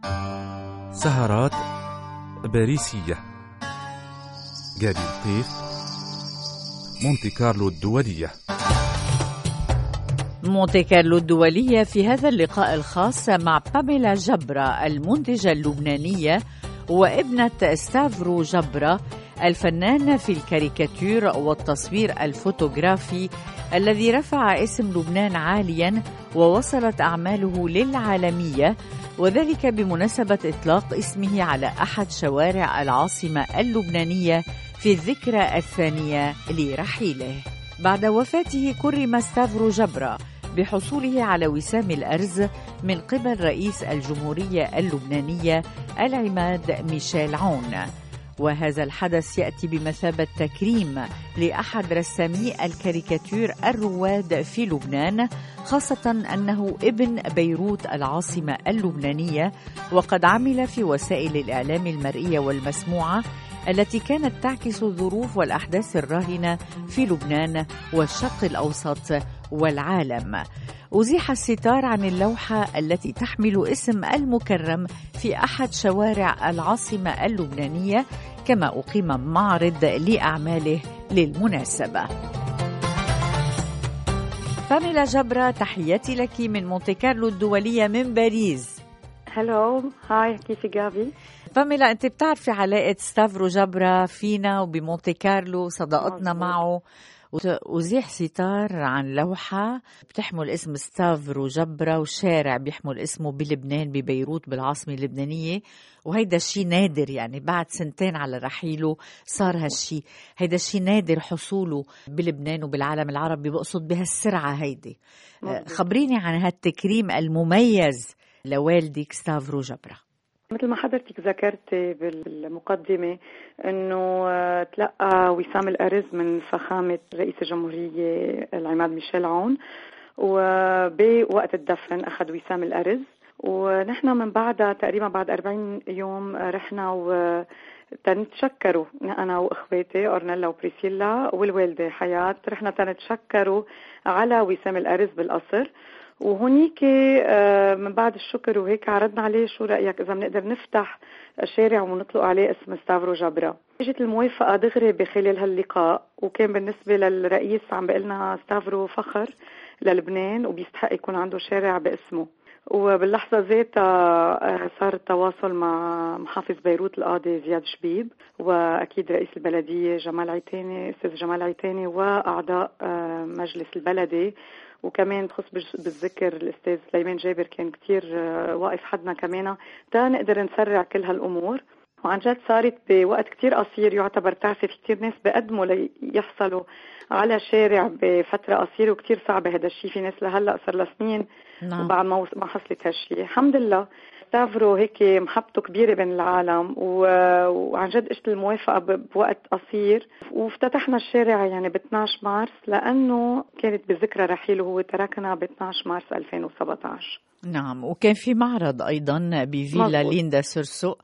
سهرات باريسية. جابي لطيف، مونتي كارلو الدولية. مونتي كارلو الدولية في هذا اللقاء الخاص مع باميلا جبرة المنتجة اللبنانية وابنة ستافرو جبرة الفنان في الكاريكاتير والتصوير الفوتوغرافي الذي رفع اسم لبنان عاليا ووصلت أعماله للعالمية، وذلك بمناسبة إطلاق اسمه على أحد شوارع العاصمة اللبنانية في الذكرى الثانية لرحيله. بعد وفاته كرم ستافرو جبرة بحصوله على وسام الأرز من قبل رئيس الجمهورية اللبنانية العماد ميشيل عون، وهذا الحدث يأتي بمثابة تكريم لأحد رسامي الكاريكاتير الرواد في لبنان، خاصة أنه ابن بيروت العاصمة اللبنانية، وقد عمل في وسائل الإعلام المرئية والمسموعة التي كانت تعكس الظروف والأحداث الراهنة في لبنان والشرق الأوسط والعالم. أزيح الستار عن اللوحة التي تحمل اسم المكرم في أحد شوارع العاصمة اللبنانية، كما أقيم معرض لأعماله للمناسبة. باميلا جبرة، تحياتي لك من مونتي كارلو الدولية من باريس. هلو، هاي، كيفي جابي؟ باميلا، أنت بتعرفي علاقة ستافرو جبرة فينا وبمونتي كارلو، صداقتنا معه. أزيح ستار عن لوحة بتحمل اسم ستافرو جبرة وشارع بيحمل اسمه بلبنان ببيروت بالعاصمة اللبنانية، وهيدا الشيء نادر، يعني بعد سنتين على رحيله صار هالشيء. هيدا الشيء نادر حصوله بلبنان وبالعالم العربي، بقصد بهالسرعة هيدي. خبريني عن هالتكريم المميز لوالدك ستافرو جبرة. مثل ما حضرتك ذكرتي بالمقدمة أنه تلقى وسام الأرز من فخامة رئيس الجمهورية العماد ميشيل عون، وبوقت الدفن أخذ وسام الأرز، ونحن من بعدها تقريبا بعد 40 يوم رحنا تنتشكروا أنا وإخواتي أورنيلا وبريسيلا والوالدة حياة، رحنا تنتشكروا على وسام الأرز بالقصر. وهنيك من بعد الشكر وهيك عرضنا عليه شو رأيك إذا بنقدر نفتح شارع ونطلق عليه اسم ستافرو جبرة. اجت الموافقة دغري بخلال هاللقاء، وكان بالنسبة للرئيس عم بقلنا ستافرو فخر للبنان وبيستحق يكون عنده شارع باسمه. وباللحظة ذاتها صار التواصل مع محافظ بيروت القاضي زياد شبيب، وأكيد رئيس البلدية جمال عيتاني، أستاذ جمال عيتاني، وأعضاء مجلس البلدي، وكمان تخص بالذكر الأستاذ سليمان جابر كان كتير واقف حدنا كمان تا نقدر نسرع كل هالأمور. وعن جد صارت بوقت كتير قصير، يعتبر تعرفي في كتير ناس بقدموا ليحصلوا على شارع بفترة قصيرة، وكتير صعبة هذا الشيء. في ناس لهلأ صار لسنين وبعد ما حصلت هالشيء. الحمد لله ستافرو هيك محبته كبيرة بين العالم، وعن جد اجت الموافقة بوقت قصير، وافتتحنا الشارع يعني ب 12 مارس، لأنه كانت بذكرى رحيله، هو تركنا ب 12 مارس 2017. نعم، وكان في معرض أيضا بفيلا ليندا سورسو،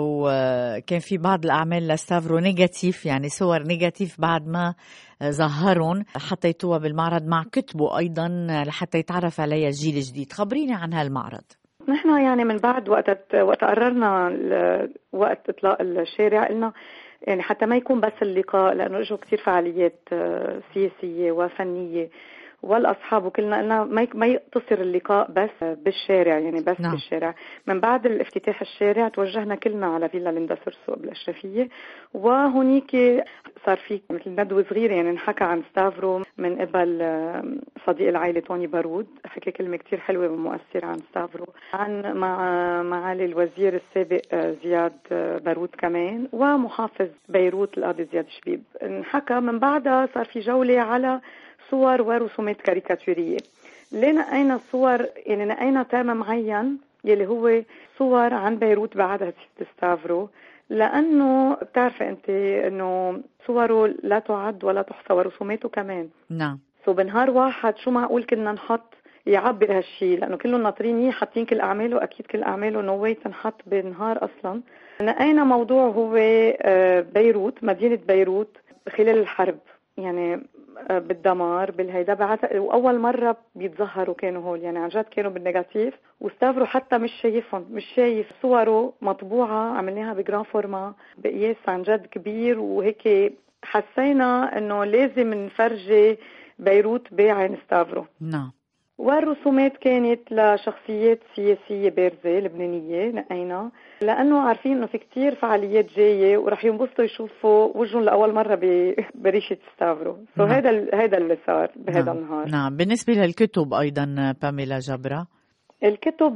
وكان في بعض الأعمال لستافرو نيجاتيف، يعني صور نيجاتيف بعد ما ظهرون حطيتوها بالمعرض مع كتبه أيضا لحتى يتعرف عليها الجيل الجديد. خبريني عن هالمعرض. نحن يعني من بعد وقت قررنا وقت إطلاق الشارع قلنا يعني حتى ما يكون بس اللقاء، لأنه إجوا كتير فعاليات سياسية وفنية والأصحاب، وكلنا قلنا ما يقتصر اللقاء بس بالشارع، يعني بس نعم. بالشارع. من بعد الافتتاح الشارع توجهنا كلنا على فيلا ليندا سورسو بالأشرفية، وهنيك صار في مثل ندوة صغيرة، يعني نحكى عن ستافرو من قبل صديق العائلة توني بارود، حكى كلمة كتير حلوة ومؤثرة عن ستافرو، عن معالي الوزير السابق زياد بارود كمان، ومحافظ بيروت القاضي زياد شبيب. نحكى من بعدها صار في جولة على صور ورسومات كاريكاتورية. لقينا صور، يعني لقينا تام معين يلي هو صور عن بيروت بعدها ستافرو، لأنه بتعرفي أنت أنه صوره لا تعد ولا تحصى ورسوماته كمان. نعم. بنهار واحد شو معقول كنا نحط يعبر هالشي، لأنه كلهم ناطرين حاطين كل أعماله، أكيد كل أعماله نوي تنحط بنهار أصلا. لقينا موضوع هو بيروت، مدينة بيروت خلال الحرب، يعني بالدمار بالهيدا واول مره بيتظهروا كانوا هول، يعني عن جد كانوا بالنيجاتيف، وستافرو حتى مش شايفهم، مش شايف صوره مطبوعه عملناها بجران فورما بقياس عن جد كبير، وهيك حسينا انه لازم نفرجي بيروت بعين ستافرو. نعم. والرسومات كانت لشخصيات سياسية بارزة لبنانية نقينا، لأنه عارفين أنه في كتير فعاليات جاية ورح ينبسطوا يشوفوا وجههم لأول مرة بريشة ستافرو. نعم. هذا اللي صار بهذا نعم. النهار. نعم. بالنسبة للكتب أيضا باميلا جبرة، الكتب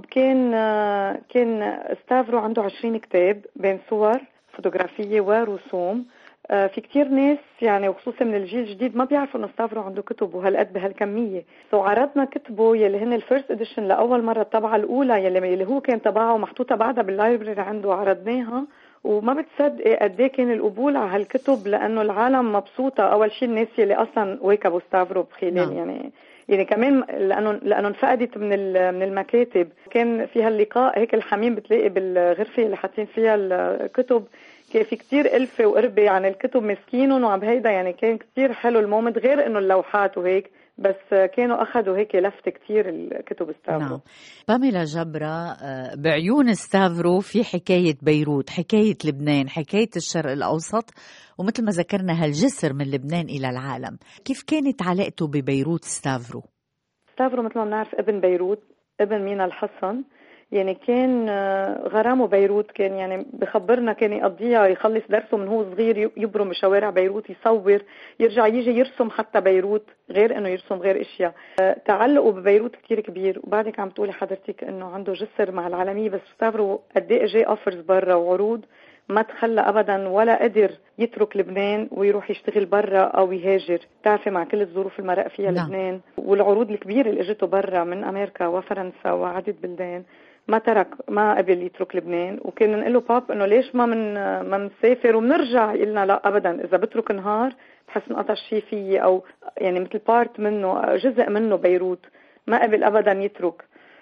كان ستافرو عنده 20 كتاب بين صور فوتوغرافية ورسوم. في كتير ناس يعني وخصوصا من الجيل الجديد ما بيعرفوا انه ستافرو عنده كتب وهالقد بهالكميه. عرضنا كتبه يلي هن الفيرست اديشن لاول مره، الطبعه الاولى يلي هو كان طبعه ومحطوطه بعدها باللايبرري عنده، عرضناها وما بتصدقي قد ايه كان القبول على هالكتب، لانه العالم مبسوطه. اول شيء الناس يلي اصلا واكبوا ستافرو بخلال يعني كمان لانه انفقدت من المكاتب، كان فيها اللقاء هيك الحميم بتلاقي بالغرفه اللي حاطين فيها الكتب، كان في كتير ألفة وقربة عن الكتب مسكينهم وعم هيدا، يعني كان كتير حلو المومنت، غير انه اللوحات وهيك، بس كانوا اخذوا هيك لفت كتير الكتب ستافرو. نعم. باميلا جبرة، بعيون ستافرو في حكاية بيروت، حكاية لبنان، حكاية الشرق الأوسط، ومثل ما ذكرنا هالجسر من لبنان إلى العالم. كيف كانت علاقته ببيروت ستافرو؟ ستافرو مثل ما بنعرف ابن بيروت، ابن مينا الحسن، يعني كان غرامه بيروت، كان يعني بخبرنا كان يقضيها يخلص درسه من هو صغير يبرم بشوارع بيروت، يصور، يرجع يجي يرسم حتى بيروت، غير انه يرسم غير اشياء. تعلقوا ببيروت كتير كبير. وبعدك عم تقولي حضرتك انه عنده جسر مع العالمية، بس ستافرو قد ايه اجى اوفرز برا وعروض، ما تخلى ابدا ولا قدر يترك لبنان ويروح يشتغل برا او يهاجر. بتعرفي مع كل الظروف اللي مرق فيها لبنان والعروض الكبيره اللي اجته برا من امريكا وفرنسا وعدة بلدان، ما قبل يترك لبنان. وكنا نقول له باب انه ليش ما منسافر وبنرجع، يقلنا لا ابدا، اذا بترك نهار بحس انقطع شيء فيي، او يعني مثل بارت منه، جزء منه بيروت، ما قبل ابدا يترك.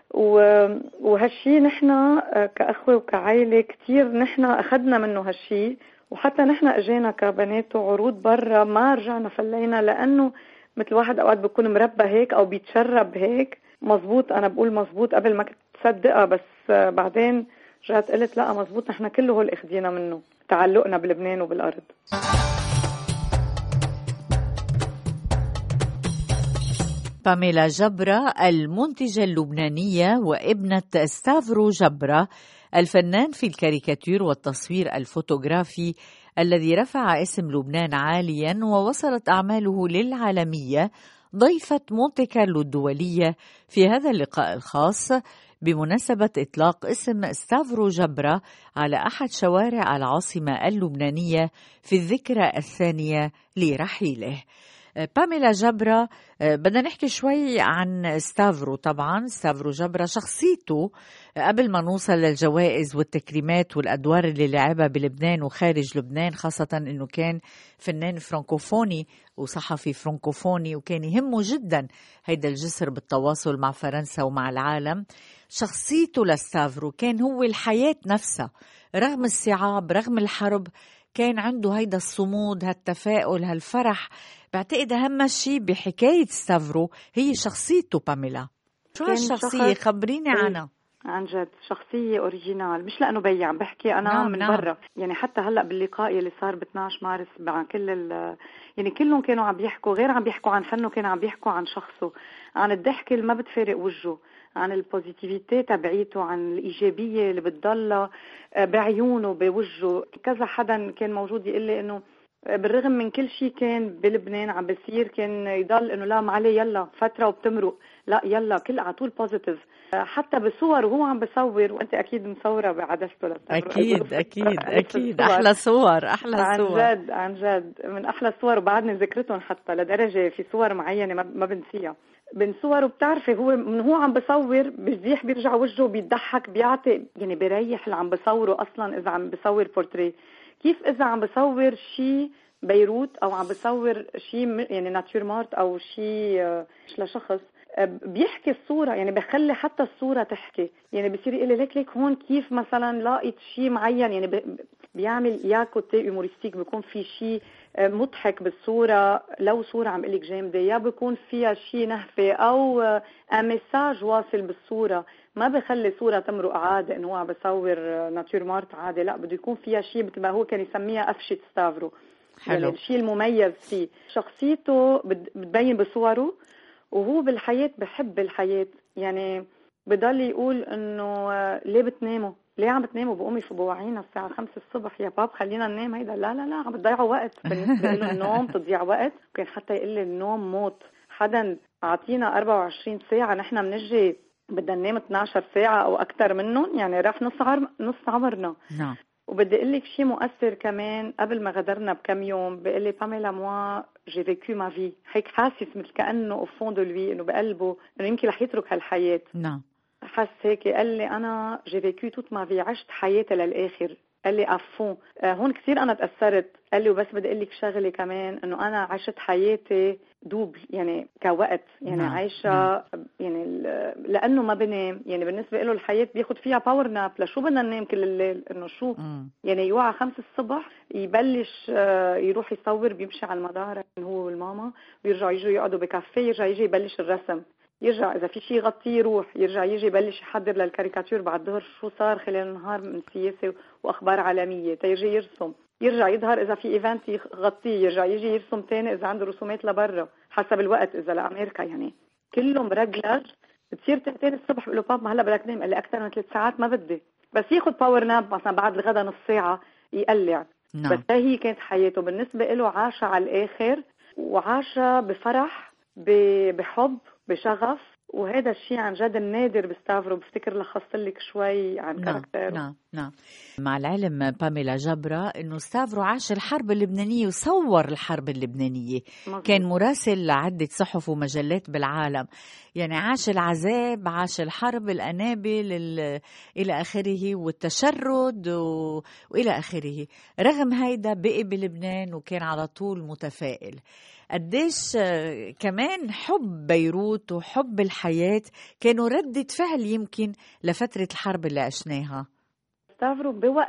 وهالشي نحن كأخوة وكعائلة كتير نحن أخذنا منه هالشي، وحتى نحن أجينا كبنات عروض برا ما رجعنا فلينا، لأنه مثل واحد أوقات بيكون مربى هيك أو بيتشرب هيك. مزبوط، أنا بقول مزبوط قبل ما كنت تصدقها، بس بعدين رجعت قلت لا مزبوط، نحن كله هول أخذينا منه، تعلقنا بلبنان وبالأرض. باميلا جبرة المنتجة اللبنانية وابنة ستافرو جبرة الفنان في الكاريكاتير والتصوير الفوتوغرافي الذي رفع اسم لبنان عاليا ووصلت أعماله للعالمية، ضيفة مونتي كارلو الدولية في هذا اللقاء الخاص بمناسبة إطلاق اسم ستافرو جبرة على أحد شوارع العاصمة اللبنانية في الذكرى الثانية لرحيله. باميلا جبرة، بدنا نحكي شوي عن ستافرو. طبعا ستافرو جبرة شخصيته قبل ما نوصل للجوائز والتكريمات والأدوار اللي لعبها بلبنان وخارج لبنان، خاصة أنه كان فنان فرانكوفوني وصحفي فرانكوفوني، وكان يهمه جدا هيدا الجسر بالتواصل مع فرنسا ومع العالم. شخصيته لستافرو كان هو الحياة نفسها، رغم الصعاب رغم الحرب كان عنده هيدا الصمود، هالتفاؤل، هالفرح. بعتقد أهم شيء بحكاية ستافرو هي شخصيته. باميلا، شو هالشخصية؟ خبريني عنها. عن جد شخصية أوريجينال، مش لأنه بيع، بحكي أنا من برا. يعني حتى هلأ باللقاء اللي صار ب 12 مارس مع كل يعني كلهم كانوا عم بيحكوا، غير عم بيحكوا عن فنه، كانوا عم بيحكوا عن شخصه، عن الضحكة اللي ما بتفارق وجهه، عن البوزيتيفيتي تبعيته، عن الإيجابية اللي بتضلها بعيونه بوجهه. كذا حدا كان موجود يقول لي إنه بالرغم من كل شيء كان بلبنان عم بيصير، كان يضل انه لا معلي يلا فتره وبتمرق، لا يلا كل على طول بوزيتيف. حتى بصور وهو عم بصور، وانت اكيد مصوره بعدسته اكيد احلى صور عن جد من احلى الصور، وبعدني ذكرتهم حتى لدرجه في صور معينه ما بنسيها من صور. وبتعرفي هو من هو عم بصور بيزيح بيرجع وجهه بيضحك بيعطي، يعني بيريح اللي عم بصوره اصلا اذا عم بصور بورتريه. كيف إذا عم بصور شيء بيروت أو عم بصور شيء يعني ناتير مارت أو شيء لشخص، بيحكي الصورة، يعني بخلي حتى الصورة تحكي. يعني بصير يقول لي ليك هون كيف مثلا لاقيت شيء معين، يعني بيعمل يا كوتي هيومورستيك، بيكون في شيء مضحك بالصورة، لو صورة عم قلك جامدة، يا بيكون فيها شيء نهفة أو مساج واصل بالصورة، ما بخلي صورة تمرق عادة إنه هو عم بصور ناتور مارت عادة، لا بده يكون فيها شيء مثل ما هو كان يسميها قفشة ستافرو. حلو. يعني الشيء المميز فيه شخصيته بتبين بصوره، وهو بالحياة بحب الحياة. يعني بضل يقول إنه ليه بتناموا؟ ليه عم بتناموا؟ بقومي بوعينا الساعة 5 الصبح يا باب خلينا ننام. هيدا لا لا لا، عم بتضيعوا وقت. بالنسبة له النوم تضيع وقت. كان حتى يقول لي النوم موت، حدا أعطينا 24 ساعة نحن بنجي بدنا ننام 12 ساعة أو أكتر منهم، يعني راح نص عمرنا. نعم. وبدي أقول لك شيء مؤثر كمان، قبل ما غدرنا بكم يوم بيقول لي باميلا موا جي فيكو ما في، هيك حاسس مثل كأنه au fond de lui إنه بقلبه إنه يمكن رح يترك هالحياة. نعم. حس هيك، قال لي أنا جي فيكو توت ما في، عشت حياتي للآخر. قال لي أفون. هون كثير أنا تأثرت. قال لي وبس بدي أقول لك شغلة كمان، إنه أنا عشت حياتي دوبل، يعني كوقت، يعني نعم. عايشة نعم. يعني لأنه ما بنام. يعني بالنسبة له الحياة بياخد فيها باور ناب، لشو بدنا ننام كل الليل؟ إنه شو يعني يوعى 5 الصبح يبلش يروح يصور، بيمشي على المدار هو والماما، بيرجعوا يجوا يقعدوا بكافيه، يرجع يجي يبلش الرسم، يرجع إذا في شيء يغطيه يروح، يرجع يجي يبلش يحضر للكاريكاتير بعد الظهر شو صار خلال النهار من سياسة وأخبار عالمية، تيجي يرسم، يرجع يظهر إذا في إيفنت يغطيه، يرجع يجي يرسم تاني إذا عنده رسومات لبرا حسب الوقت، إذا لأمريكا يعني كله مرجلج. بتصير 2 الصبح بقول له بابا هلا بدك تنام، قال لي أكثر من 3 ساعات ما بدي، بس ياخد باور ناب مثلا بعد الغدا نص ساعة يقلع. نعم. بس هي كانت حياته بالنسبة له، عاشها على الآخر، وعاشها بفرح، بحب، بشغف. وهذا الشيء عن جد النادر بستافرو. بفتكر لخصت لك شوي عن كاركتره. نعم. نعم. مع العلم باميلا جبرة انه ستافرو عاش الحرب اللبنانية وصور الحرب اللبنانية. مزبوط. كان مراسل لعدة صحف ومجلات بالعالم، يعني عاش العذاب، عاش الحرب، الأنابل إلى آخره، والتشرد وإلى آخره. رغم هيدا بقي بلبنان وكان على طول متفائل. قديش كمان حب بيروت وحب الحياة كانوا ردة فعل يمكن لفترة الحرب اللي عشناها. ستافرو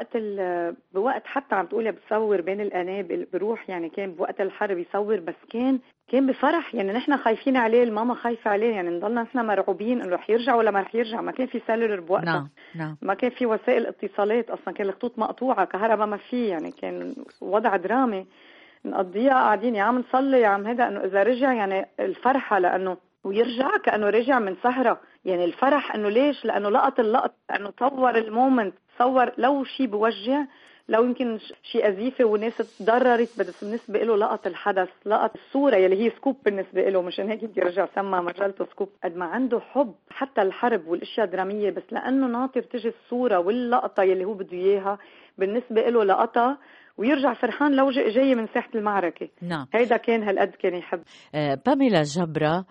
بوقت حتى عم تقولي بتصور بين الأنابل بروح، يعني كان بوقت الحرب يصور، بس كان بفرح. يعني نحن خايفين عليه، الماما خايفة عليه، يعني نضلنا نحن مرعوبين انه رح يرجع ولا ما رح يرجع. ما كان في سيلولر بوقتها. نعم. نعم. ما كان في وسائل اتصالات اصلا، كان الخطوط مقطوعة، كهرباء ما في، يعني كان وضع درامي نقضيها قاعدين يا عم نصلي يا عم هذا، انه اذا رجع يعني الفرحة، لانه ويرجع كأنه رجع من سهرة. يعني الفرح انه ليش؟ لانه لقط اللقط، لانه صور المومنت، صور لو شيء بوجع، لو يمكن شيء أزيفة وناس تضررت، بس بالنسبة له لقط الحدث، لقط الصورة يلي هي سكوب بالنسبة له. مشان هيك بدي رجع سمى مجلته سكوب. قد ما عنده حب حتى الحرب والاشياء درامية، بس لأنه ناطر تجي الصورة واللقطة يلي هو بده إياها، بالنسبة له لقطة ويرجع فرحان لو جاي من ساحة المعركة. نعم. هيدا كان هالقد كان يحب. باميلا جبرة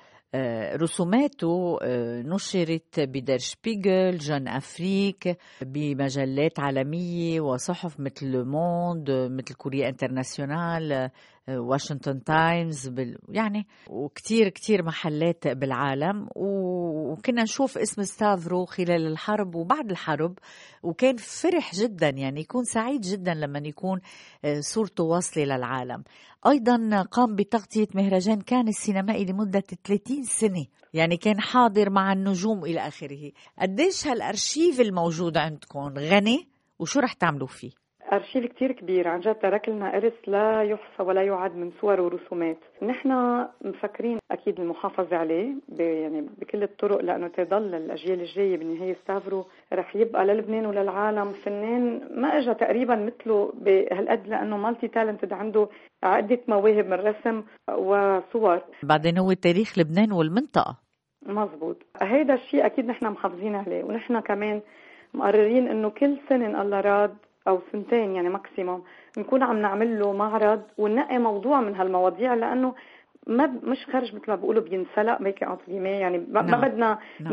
رسوماته نشرت بدر شبيغل، جون أفريك، بمجلات عالمية وصحف مثل لو موند، مثل كوريا انترناسيونال، واشنطن تايمز، يعني وكتير كتير محلات بالعالم. وكنا نشوف اسم ستافرو خلال الحرب وبعد الحرب، وكان فرح جدا، يعني يكون سعيد جدا لما يكون صورته واصلة للعالم. أيضا قام بتغطية مهرجان كان السينمائي لمدة 30 سنة، يعني كان حاضر مع النجوم إلى آخره. قديش هالأرشيف الموجود عندكم غني، وشو رح تعملوا فيه؟ أرشيف كتير كبير عن جد، ترك لنا إرث لا يحصى ولا يعد من صور ورسومات. نحن مفكرين أكيد المحافظة عليه يعني بكل الطرق، لأنه تضل الأجيال الجاية. بالنهاية ستافرو رح يبقى للبنان وللعالم فنان ما إجا تقريبا مثله بهالقد، لأنه مالتي تالنتد، عنده عدة مواهب من رسم وصور. بعدين هو تاريخ لبنان والمنطقة. مزبوط. هيدا الشيء أكيد نحن محافظين عليه، ونحن كمان مقررين إنه كل سنة إن الله راد أو سنتين يعني ماكسيموم نكون عم نعمل له معرض وننقي موضوع من هالمواضيع، لأنه مش خرج مثل ما بيقولوا بينسلق ميكي أنطريمي، يعني ما بدنا ينحط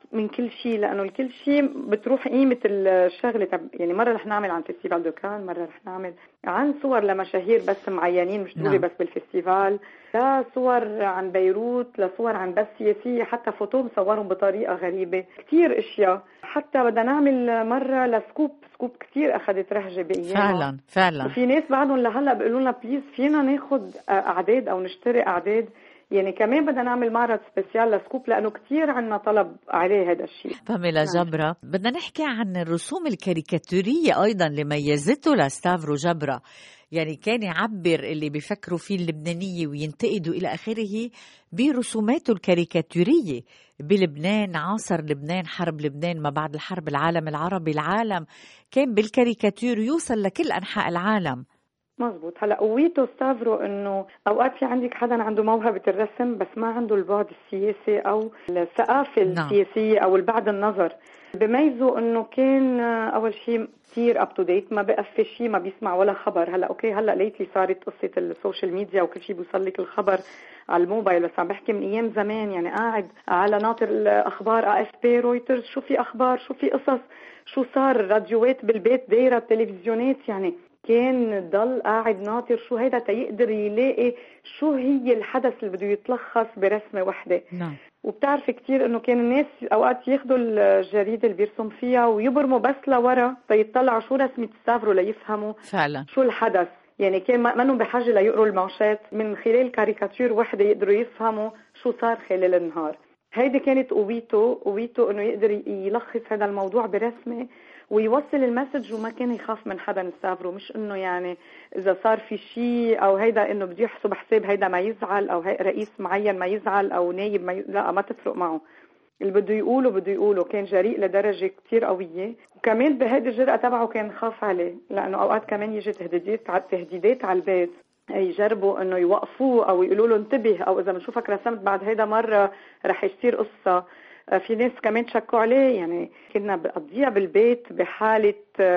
من كل شيء، لانه الكل شيء بتروح قيمه الشغله. يعني مره رح نعمل عن فيستيفال دوكان، مره رح نعمل عن صور لمشاهير بس معينين مش ضروري بس بالفيستيفال، لا صور عن بيروت، لصور عن بس سياسيه، حتى فوتو مصورهم بطريقه غريبه، كثير اشياء. حتى بدنا نعمل مره لسكوب كثير اخذت رهجه بايامها فعلا. وفي ناس بعدهم لهلا بيقولوا لنا بليز فينا ناخذ اعداد او نشتري اعداد. يعني كمان بدنا نعمل معرض سبيسيال لسكوب لأنه كتير عنا طلب عليه هذا الشيء. باميلا جبرة، بدنا نحكي عن الرسوم الكاريكاتورية أيضا اللي ميزته لستافرو جبرة. يعني كان يعبر اللي بيفكروا فيه اللبنانية وينتقدوا إلى آخره برسوماته الكاريكاتورية بلبنان، عاصر لبنان، حرب لبنان ما بعد الحرب، العالم العربي، العالم كان بالكاريكاتور يوصل لكل أنحاء العالم. مزبوط. هلا قويته ستافرو انه اوقات في عندك حدا عنده موهبه الرسم بس ما عنده البعد السياسي او الثقافه السياسيه او البعد النظر. بميزه انه كان اول شيء كثير اب تو ديت، ما بقفش شيء، ما بيسمع ولا خبر. هلا اوكي هلا ليتلي صارت قصه السوشيال ميديا وكل شيء بيوصل لك الخبر على الموبايل، بس عم بحكي من ايام زمان. يعني قاعد على ناطر الاخبار AFP رويترز، شو في اخبار، شو في قصص، شو صار، راديوات بالبيت دايره، تلفزيونات، يعني كان ضل قاعد ناطر شو هيدا تيقدر يلاقي شو هي الحدث اللي بده يتلخص برسمة وحدة. وبتعرف كتير انه كان الناس اوقات ياخدوا الجريدة اللي بيرسم فيها ويبرموا بس لورا تيطلعوا شو رسمة ستافرو ليفهموا فعلا شو الحدث. يعني كان ما انهم بحاجة ليقروا المانشات، من خلال كاريكاتير وحدة يقدروا يفهموا شو صار خلال النهار. هيدي كانت قويته انه يقدر يلخص هذا الموضوع برسمة ويوصل المسج وما كان يخاف من حدا ستافرو. مش انه يعني اذا صار في شيء او هيدا انه بده يحسب حساب هيدا ما يزعل او رئيس معين ما يزعل او نايب لا ما تفرق معه، اللي بده يقوله. كان جريء لدرجة كتير قوية. وكمان بهيدي الجرأة تبعه كان خاف عليه، لانه اوقات كمان يجي تهديدات على البيت يجربوا انه يوقفوه او يقولوا له انتبه، او اذا بنشوفك رسمت بعد هيدا مرة رح يصير قصة. في ناس كمان شكوا عليه. يعني كنا بقضيها بالبيت بحالة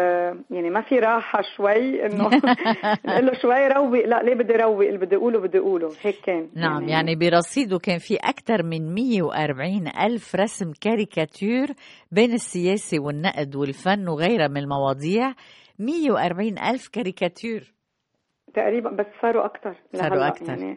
يعني ما في راحة شوي انه نقول له شوي روق، لا ليه بدي روق، اللي بدي اقوله هيك كان. نعم يعني برصيده كان في أكثر من 140 ألف رسم كاريكاتير بين السياسة والنقد والفن وغيرها من المواضيع. 140 ألف كاريكاتير تقريبا، بس صاروا أكتر يعني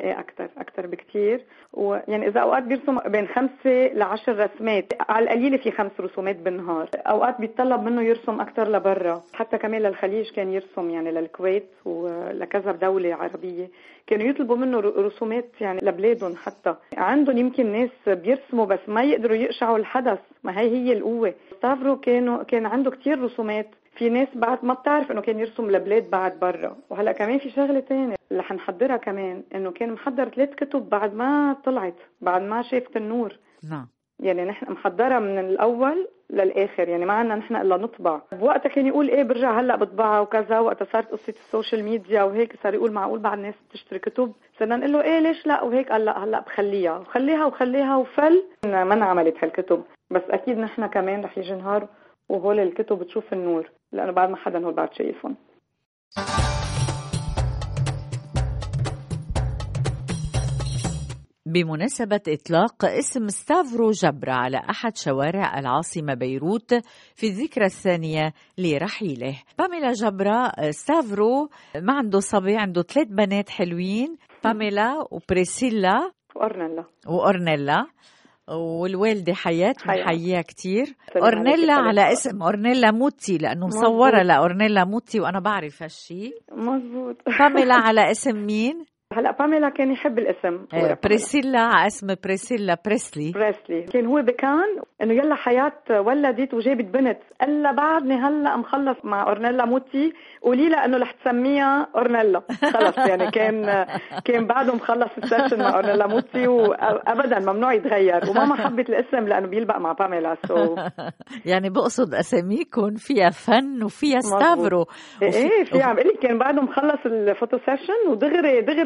أكتر بكتير. ويعني إذا أوقات بيرسم بين 5 ل 10 رسمات على القليلة، في 5 رسومات بالنهار. أوقات بيتطلب منه يرسم أكتر لبرا، حتى كمان للخليج كان يرسم، يعني للكويت ولكذا دولة عربية كانوا يطلبوا منه رسومات يعني لبلادهم. حتى عندهم يمكن ناس بيرسموا بس ما يقدروا يقشعوا الحدث، ما هي القوة. ستافرو كان عنده كتير رسومات. في ناس بعد ما بتعرف انه كان يرسم لبلاد بعد برا. وهلا كمان في شغله ثانيه اللي حنحضرها كمان، انه كان محضر 3 كتب بعد ما طلعت، بعد ما شافت النور. نعم يعني نحن محضرها من الاول للاخر، يعني ما عندنا نحن الا نطبع. بوقتها كان يقول ايه برجع هلا بطبعها وكذا. وقتها صارت قصه السوشيال ميديا وهيك صار يقول معقول بعد الناس تشتري كتب؟ صرنا نقول له ايه ليش لا وهيك. قال لا هلا بخليها وفل ما انعملت هالكتب. بس اكيد نحن كمان رح يجي نهار وهول الكتب بتشوف النور، لأنه بعد ما حدا هول بعد شايفهم. بمناسبة إطلاق اسم ستافرو جبرة على أحد شوارع العاصمة بيروت في الذكرى الثانية لرحيله، باميلا جبرة ستافرو ما عنده صبي، عنده 3 بنات حلوين، باميلا وبريسيلا وأورنيلا والوالدة حياة محييها كتير. أورنيلا على اسم أورنيلا موتي، لأنه مصورة لأورنيلا موتي وأنا بعرف هالشي. مزبوط. باميلا على اسم مين؟ هلا باميلا كان يحب الاسم. بريسيلا على اسم بريسيلا بريسلي. كان هو بكان انه يلا حياة ولدت وجابت بنت، الا بعدني هلا مخلص مع أورنيلا موتي، قولي لها انه رح تسميها أورنيلا خلص. يعني كان بعده مخلص السيشن مع أورنيلا موتي، وابدا ممنوع يتغير. وماما حبت الاسم لانه بيلبق مع باميلا. يعني بقصد اساميكم فيها فن وفيها ستافرو. ايه في عم قلي كان بعده مخلص الفوتو سيشن ودغري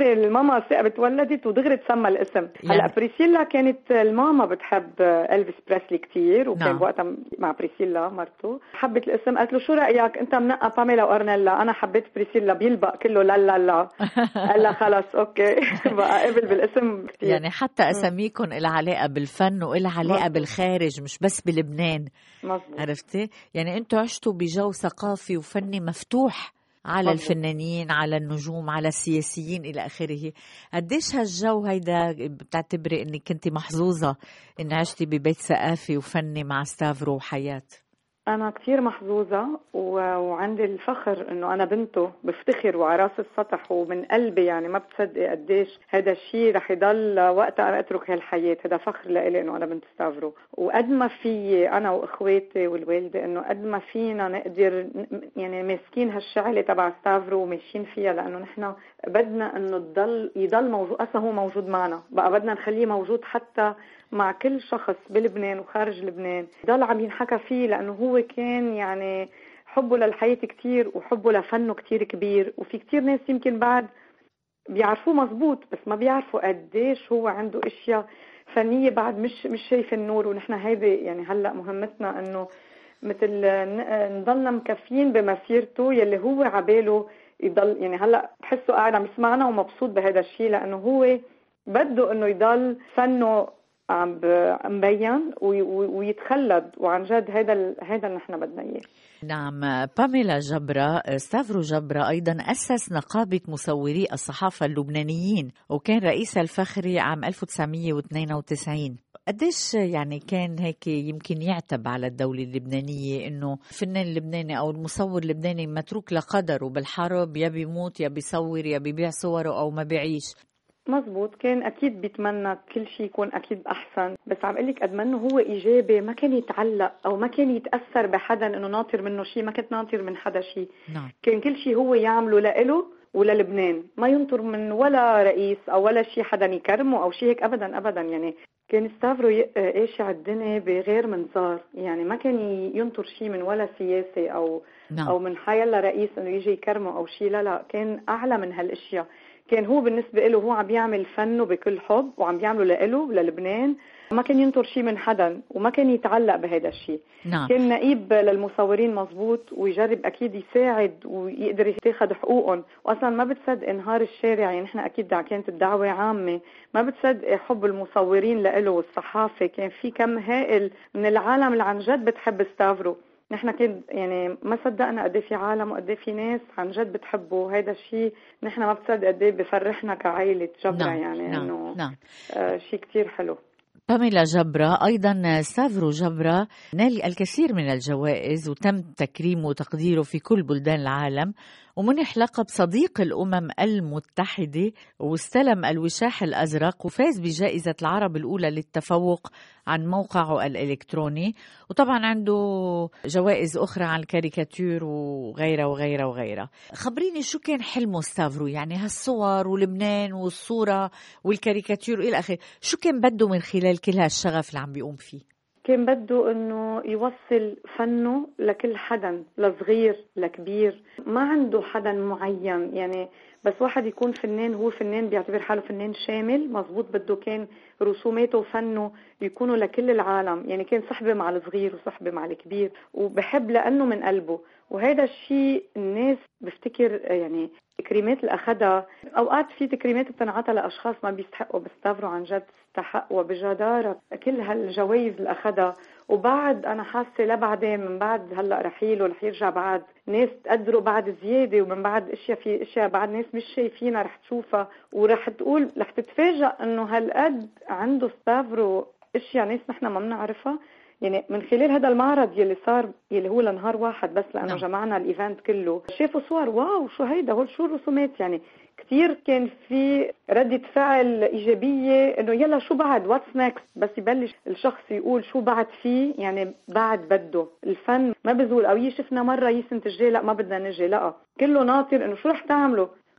هي الماما ثقبت ولدت ودغري تسمى الاسم. هلا بريسيلا كانت الماما بتحب إلفيس بريسلي كتير، وكان وقتها مع بريسيلا مرته، حبت الاسم، قالت له شو رأيك انت منقى باميلا وأرنيلا، انا حبيت بريسيلا، بيلبق كله لا لا لا. قال لها خلص اوكي بقى قبل بالاسم كتير. يعني حتى اساميكم لها علاقة بالفن وإلها علاقة بالخارج، مش بس بلبنان. مزبوط. عرفتي؟ يعني انتوا عشتوا بجو ثقافي وفني مفتوح على الفنانين، على النجوم، على السياسيين إلى آخره. قديش هالجو هيدا بتعتبري إنك كنت محظوظة إن عشتي ببيت ثقافي وفني مع ستافرو وحياة؟ أنا كتير محظوظة وعندي الفخر إنه أنا بنته، بفتخر وعراس السطح ومن قلبي، يعني ما بتصدقي قديش هذا الشيء رح يضل وقت أنا أترك هالحياة. هذا فخر لإلي إنه أنا بنت ستافرو، وقد ما في أنا وإخواتي والوالدة إنه قد ما فينا نقدر يعني ماسكين هالشعلة تبع ستافرو وماشيين فيها، لأنه نحن بدنا إنه يضل موجود. أصلا هو موجود معنا، بقى بدنا نخليه موجود حتى مع كل شخص بلبنان وخارج لبنان، ضل عم ينحكى فيه، لأنه هو كان يعني حبه للحياة كتير وحبه لفنه كتير كبير. وفي كتير ناس يمكن بعد بيعرفوه مزبوط بس ما بيعرفوا قديش هو عنده اشياء فنية بعد مش شايف النور. ونحن هيدي يعني هلأ مهمتنا انه مثل نضلنا مكفين بمسيرته يلي هو عباله يضل. يعني هلأ بحسه قاعد عم يسمعنا ومبسوط بهذا الشيء، لأنه هو بده انه يضل فنه عم مبين ويتخلد، وعن جد هذا اللي نحن بدنا اياه. نعم. باميلا جبرة، ستافرو جبرة أيضا أسس نقابة مصوري الصحافة اللبنانيين، وكان رئيسها الفخري عام 1992. قديش يعني كان هيك يمكن يعتب على الدولة اللبنانية إنه الفنان اللبناني أو المصور اللبناني متروك لقدره بالحرب، يا بيموت يا بيصور يا بيبيع صوره أو ما بيعيش؟ مزبوط، كان أكيد بيتمنى كل شيء يكون أكيد أحسن، بس عم قلك قد ما إنه هو إيجابي ما كان يتعلق أو ما كان يتأثر بحدا إنه ناطر منه شيء، ما كنت ناطر من حدا شيء. نعم. كان كل شيء هو يعمله لإله وللبنان، ما ينطر من ولا رئيس أو ولا شيء حدا يكرمه أو شيء هيك أبدا أبدا. يعني كان ستافرو ياشع الدنيا بغير منظار، يعني ما كان ينطر شيء من ولا سياسي أو نعم. أو من حيلا رئيس إنه يجي يكرمه أو شيء. لا كان أعلى من هالأشياء. كان هو بالنسبة له هو عم يعمل فنه بكل حب وعم بيعمله لإله للبنان، ما كان ينطر شيء من حدا وما كان يتعلق بهذا الشيء. نعم. كان نقيب للمصورين مزبوط، ويجرب أكيد يساعد ويقدر يتاخد حقوقهم. وأصلا ما بتصدق نهار الشارع، يعني نحن أكيد كانت الدعوة عامة، ما بتصدق حب المصورين لإله والصحافة. كان في كم هائل من العالم اللي عن جد بتحب ستافرو. نحن كده يعني ما صدقنا قد في عالم وقد في ناس عن جد بتحبه. هذا الشيء نحن ما بتصدق قد بفرحنا كعائلة جبرة. نعم. يعني نعم. انه نعم. شيء كتير حلو. باميلا جبرة أيضا ستافرو جبرة نال الكثير من الجوائز وتم تكريمه وتقديره في كل بلدان العالم، ومنح لقب صديق الأمم المتحدة، واستلم الوشاح الأزرق، وفاز بجائزة العرب الأولى للتفوق عن موقعه الإلكتروني. وطبعا عنده جوائز أخرى عن الكاريكاتير وغيرها وغيرها وغيرها. خبريني شو كان حلمه ستافرو، يعني هالصور ولبنان والصورة والكاريكاتير إلى آخره، شو كان بده من خلال كل هالشغف اللي عم بيقوم فيه؟ كان بده انه يوصل فنه لكل حدا، لصغير لكبير، ما عنده حدا معين. يعني بس واحد يكون فنان، هو فنان بيعتبر حاله فنان شامل مزبوط. بده كان رسوماته وفنه يكونوا لكل العالم، يعني كان صحبة مع الصغير وصحبة مع الكبير، وبحب لأنه من قلبه. وهذا الشيء الناس بفتكر يعني تكريمات اللي أخذها، أوقات في تكريمات بتنعطى لأشخاص ما بيستحقوا، بس ستافرو عن جد استحق وبجدارة كل هالجوائز اللي أخذها. وبعد أنا حاسة لبعدين من بعد هلأ رحيله رح يرجع بعد ناس تقدروا بعد زيادة، ومن بعد أشياء في أشياء بعد ناس مش شايفينها رح تشوفها ورح تقول رح تتفاجأ إنه هالقد عنده ستافرو أشياء ناس نحن ما بنعرفها. يعني من خلال هذا المعرض يلي صار يلي هو لنهار واحد بس، لأنه جمعنا الإيفنت كله، شافوا صور واو شو هيدا، هول شو الرسومات. يعني كتير كان في ردة فعل إيجابية إنه يلا شو بعد واتس نيكست. بس يبلش الشخص يقول شو بعد فيه، يعني بعد بده الفن ما بزول أو شفنا مرة سنة الجاي لا ما بدنا نجي، لا كله ناطر إنه شو رح تعملوا،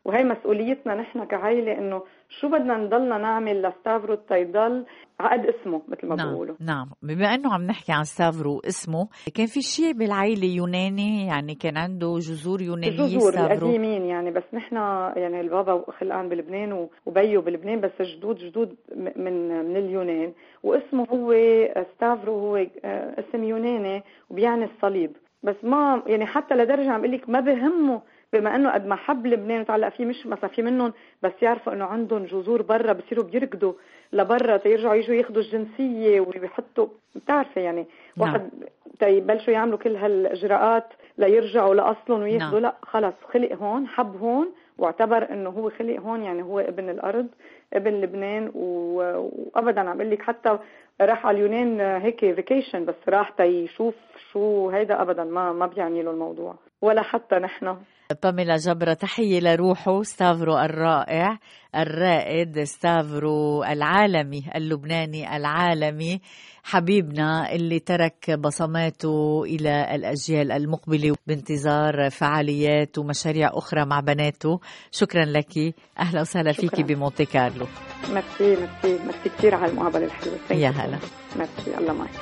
وهي مسؤوليتنا نحن كعائلة إنه شو بدنا نضلنا نعمل لستافرو تيضل عقد اسمه مثل ما بيقولوا. نعم. بما إنه عم نحكي عن ستافرو اسمه، كان في شيء بالعائلة يوناني، يعني كان عنده جذور يونانية جذور ستافرو القديمين يعني، بس نحن يعني البابا خلقان بلبنان وبيه بلبنان، بس جدود من اليونان، واسمه هو ستافرو، هو اسم يوناني وبيعني الصليب. بس ما يعني حتى لدرجة عم قلك ما بهمه، بما انه قد ما حب لبنان وتعلق فيه، مش مثلا في منهم بس يعرفوا انه عندهم جذور برا بصيروا بيركضوا لبرا تيرجعوا يجوا ياخذوا الجنسيه ويحطوا، بتعرفي يعني واحد تيبلشوا يعملوا كل هالاجراءات ليرجعوا لاصلهم وياخذوا. لا خلص، خلق هون، حب هون، واعتبر انه هو خلق هون، يعني هو ابن الارض، ابن لبنان. وابدا عم بقول لك حتى راح على اليونان هيك فيكيشن، بس راح تيشوف شو هيدا، ابدا ما بيعني له الموضوع، ولا حتى نحن. باميلا جبرة، تحية لروحه ستافرو الرائع الرائد، ستافرو العالمي اللبناني العالمي، حبيبنا اللي ترك بصماته إلى الأجيال المقبلة بانتظار فعاليات ومشاريع أخرى مع بناته. شكرا لك، أهلا وسهلا فيك بمونتي كارلو. ميرسي كثير على المقابلة الحلوة. يا هلا. ميرسي، الله معك.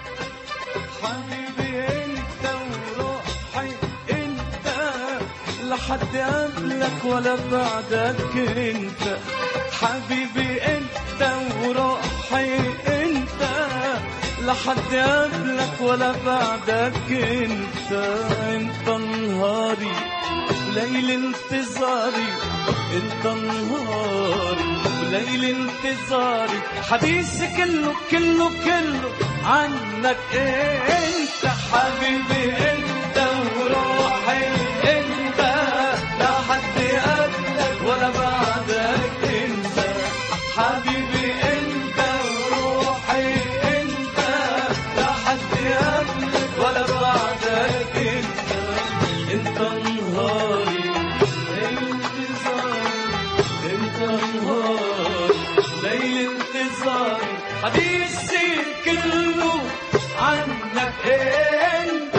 لحد قبلك ولا بعدك انت حبيبي، انت وروحي انت، لحد قبلك ولا بعدك انت. انت نهاري ليل انتظاري، انت نهاري وليل انتظاري، حديثي كله كله كله عنك انت حبيبي، انت وروحي انت، لحد قبلك ولا بعدك انت حبيبي، انت وروحي انت، لحد قبلك ولا بعدك انت. انت نهاري ليل انتظاري، انت نهاري ليل انتظاري، حديثي كله عنك انت.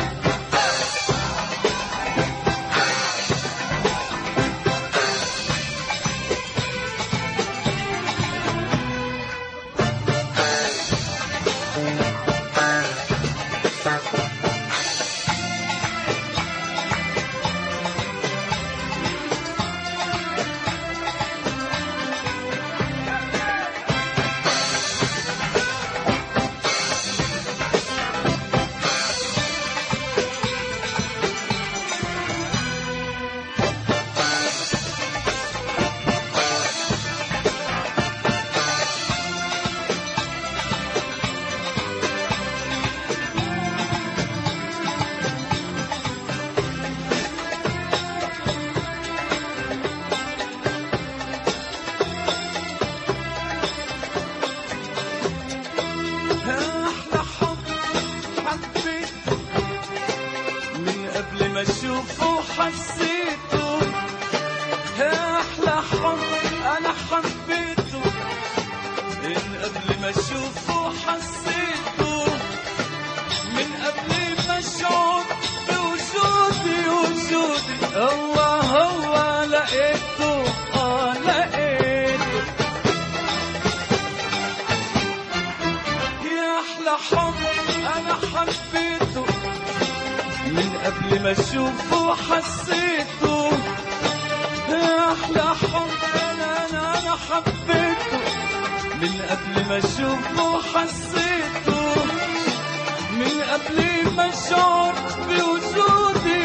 ما اشوفه حسيته، احلى حب انا حبيته، من قبل ما اشوفه حسيته، من قبل ما اشعر بوجودي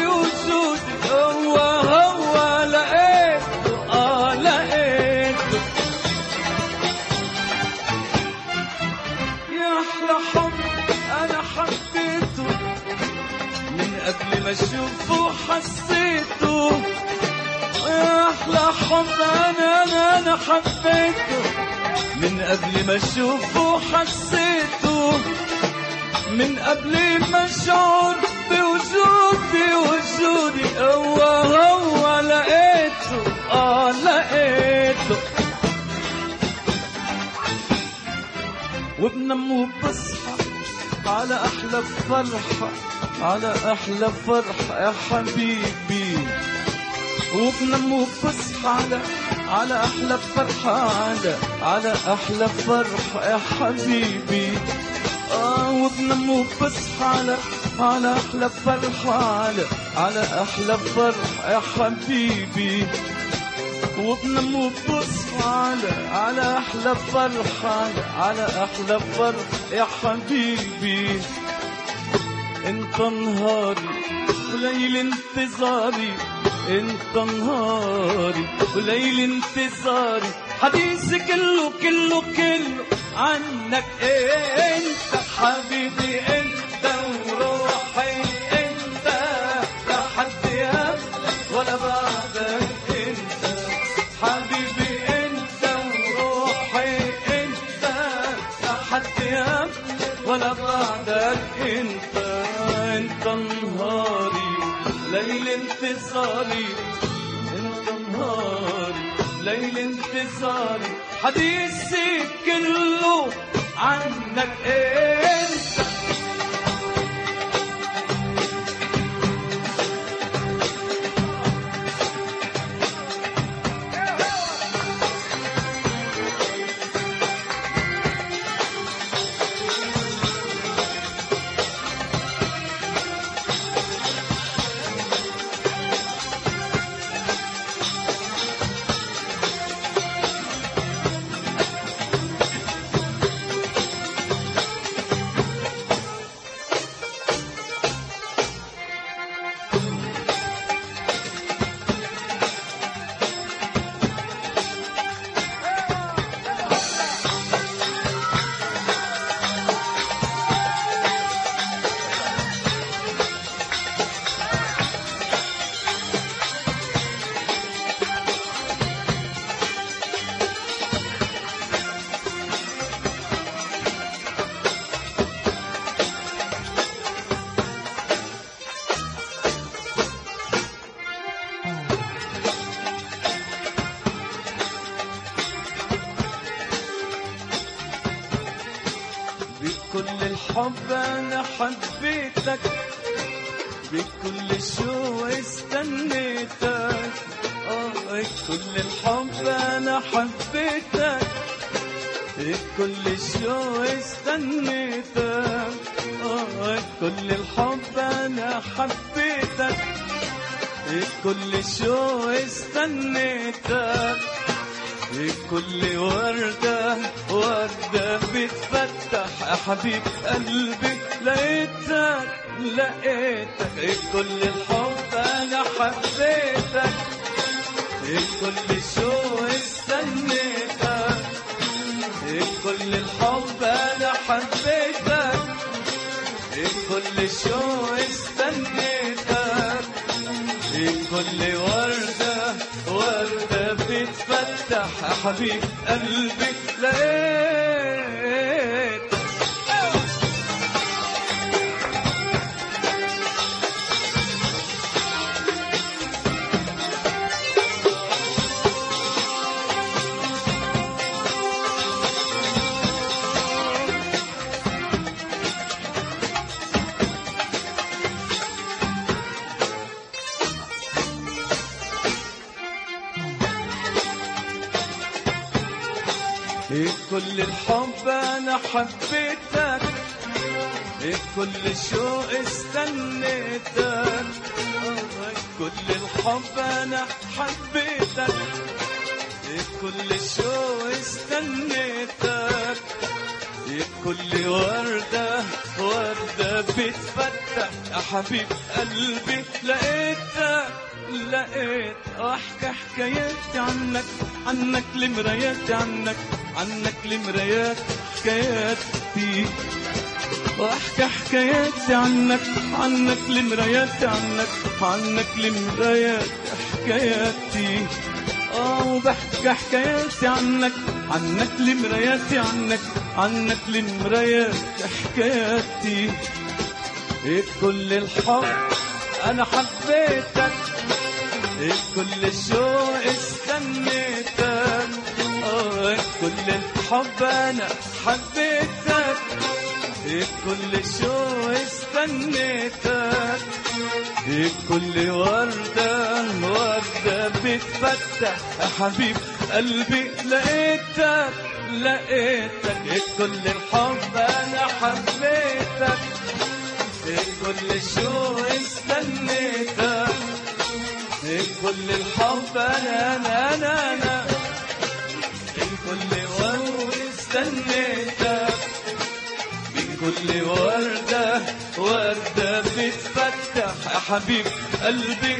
هو لقيته لقيته. يا احلى حب انا حبيته، من قبل ما اشوفه حسيته، احلى حب انا حبيته، من قبل ما اشوفه حسيته، من قبل ما اشعر بوجودي هو لقيته لقيته. وبنام وبصحى على احلى فرحه، على احلى فرحه يا حبيبي، وبنام وبصحى على أحلى فرحة، على أحلى فرحة يا حبيبي. وبنام وبصحى على أحلى فرحة، على أحلى فرحة يا حبيبي. وبنام وبصحى على أحلى فرحة، على أحلى فرحة يا حبيبي. انت نهاري وليل انتظاري، انت نهاري وليل انتظاري، حديثي كله كله كله عنك انت حبيبي، انت وروحي انت، لا حد يقبلك ولا بعدك انت حبيبي، انت وروحي انت، لا حد يقبلك ولا بعدك انت. انت نهاري ليل انتصاري، انت نهاري ليل انتصاري، حديثي كله عنك انت. بكل الحب أنا حبيتك، بكل شوق استنيتك، بكل الحب أنا حبيتك، بكل شوق استنيتك، بكل الحب أنا حبيتك، بكل شوق استنيتك، بكل وردة وردة بتفتح يا حبيب قلبي، لقيتك لقيتك، بكل الحب أنا حبيتك، بكل شوق استنيتك، بكل الحب أنا حبيتك، بكل شوق استنيتك، بكل وردة وردة بتفتح يا حبيب قلبي، لقيت كل الحب أنا حبيتك، كل شوق استنيتك، كل الحب أنا حبيتك، كل شوق استنيتك، كل وردة وردة بتفتح يا حبيب قلبي، لقيتك لقيت واحكي حكاياتي عنك، عنك لمراياتي، عنك لمرايات حكاياتي، واحكي حكاياتي عنك لمراياتي، عنك لمرايات حكاياتي. وبحكي حكاياتي عنك لمراياتي، عنك لمرايات حكاياتي. كل الحب انا حبيتك، كل شوق استنيتك، كل الحب انا حبيتك، كل شوق استنيتك، كل وردة وردة بتفتح يا حبيب قلبي، لقيتك كل الحب انا حبيتك، كل الشوق استنيتك، كل الحب انا كل ورد استنيتك، بكل وردة بتفتح يا حبيب قلبي،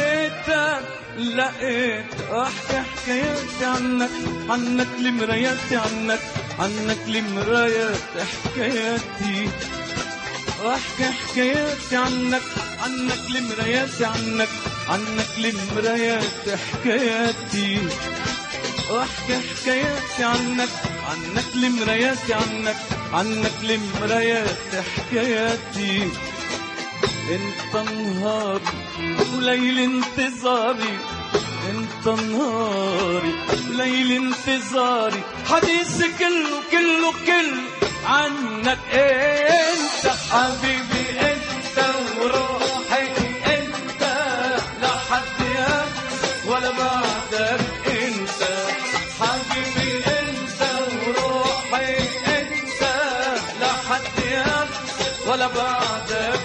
لقيت احكي حكاياتي عنك لمراياتي، عنك لمرايات حكاياتي، واحكي حكاياتي عنك لمراياتي، عنك لمرايات حكاياتي، واحكي حكاياتي عنك لمراياتي، عنك لمرايات حكاياتي. انت نهاري وليل انتظاري، انت نهاري وليل انتظاري، حديثي كله عنك. انت حبيبي انت وروحي، انت لا حد ياك ولا بعدك، انت حبيبي انت وروحي، انت لا حد ياك ولا بعدك،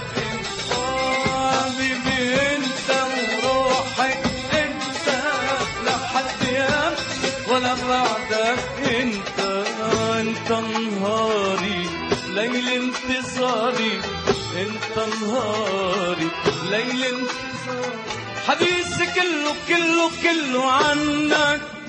حبيبي انت وروحي، انت لا حد ياك ولا بعدك، انت نهاري ليل انتظاري، انت نهاري ليل انتظاري، حديثي كله عنك.